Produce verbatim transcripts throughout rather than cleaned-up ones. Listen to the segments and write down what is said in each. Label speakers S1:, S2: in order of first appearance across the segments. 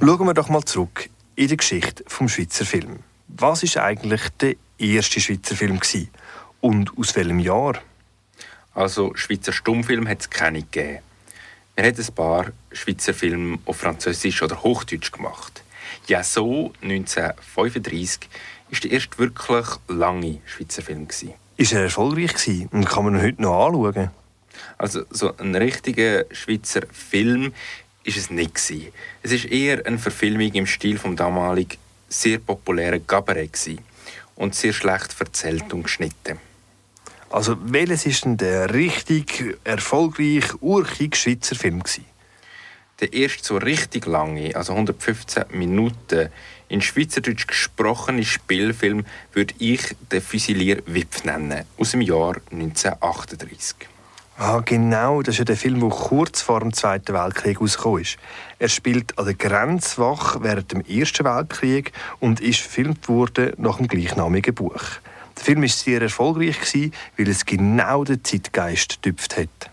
S1: Schauen wir doch mal zurück in die Geschichte des Schweizer Films. Was war eigentlich der erste Schweizer Film gewesen? Und aus welchem Jahr?
S2: Also Schweizer Stummfilm hat es keine gegeben. Wir haben ein paar Schweizer Filme auf Französisch oder Hochdeutsch gemacht. Ja, so neunzehnhundertfünfunddreissig war der erste wirklich lange Schweizer Film.
S1: Ist er erfolgreich gewesen und kann man ihn heute noch anschauen?
S2: Also so ein richtiger Schweizer Film ist es nicht gewesen. Es ist eher eine Verfilmung im Stil vom damaligen sehr populären Cabaret gewesen und sehr schlecht erzählt und geschnitten.
S1: Also welches ist denn der richtig erfolgreiche, urchige Schweizer Film gewesen?
S2: Der erste so richtig lange, also hundertfünfzehn Minuten, in Schweizerdeutsch gesprochene Spielfilm würde ich «Den Füsilier Wipf» nennen, aus dem Jahr neunzehnhundertachtunddreissig.
S1: Ah, genau, das ist ja der Film, der kurz vor dem Zweiten Weltkrieg herausgekommen ist. Er spielt an der Grenzwache während dem Ersten Weltkrieg und ist verfilmt worden nach dem gleichnamigen Buch. Der Film war sehr erfolgreich, weil es genau den Zeitgeist getüpft hat.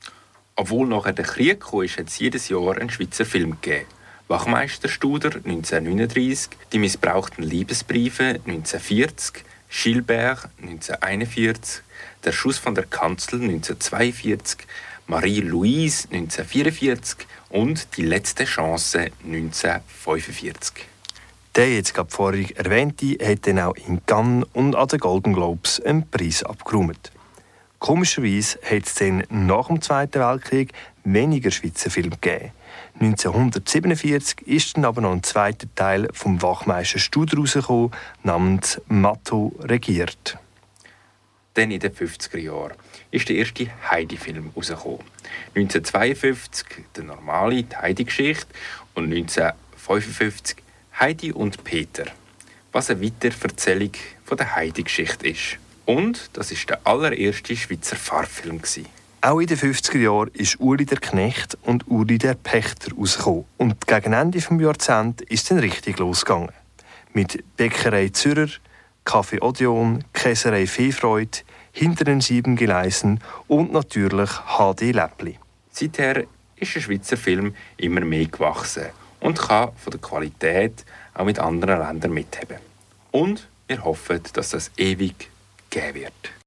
S2: Obwohl nachher der Krieg kam, hat es jedes Jahr einen Schweizer Film gegeben. Wachmeisterstuder neunzehnhundertneununddreissig, Die missbrauchten Liebesbriefe neunzehnhundertvierzig, Gilbert neunzehnhunderteinundvierzig, Der Schuss von der Kanzel neunzehnhundertzweiundvierzig, Marie-Louise neunzehnhundertvierundvierzig und Die letzte Chance neunzehnhundertfünfundvierzig.
S1: Der jetzt gerade vorhin erwähnte hat dann auch in Cannes und an den Golden Globes einen Preis abgeräumt. Komischerweise hat es dann nach dem Zweiten Weltkrieg weniger Schweizer Filme gegeben. neunzehnhundertsiebenundvierzig ist dann aber noch ein zweiter Teil vom Wachmeister Studer herausgekommen, namens «Matto regiert».
S2: Dann in den fünfziger Jahren ist der erste Heidi-Film herausgekommen. neunzehnhundertzweiundfünfzig der normale, die Heidi-Geschichte, und neunzehnhundertfünfundfünfzig Heidi und Peter, was eine Weitererzählung von der Heidi-Geschichte ist. Und das war der allererste Schweizer Farbfilm.
S1: Auch in den fünfziger Jahren ist «Uli der Knecht» und «Uli der Pächter» rausgekommen. Und gegen Ende des Jahrzehnts ist es dann richtig losgegangen. Mit «Bäckerei Zürcher», «Café Odeon», «Käserei Feefreude», «Hinter den sieben Gleisen» und natürlich «H D Läppli».
S2: Seither ist der Schweizer Film immer mehr gewachsen und kann von der Qualität auch mit anderen Ländern mitheben. Und wir hoffen, dass das ewig geben wird.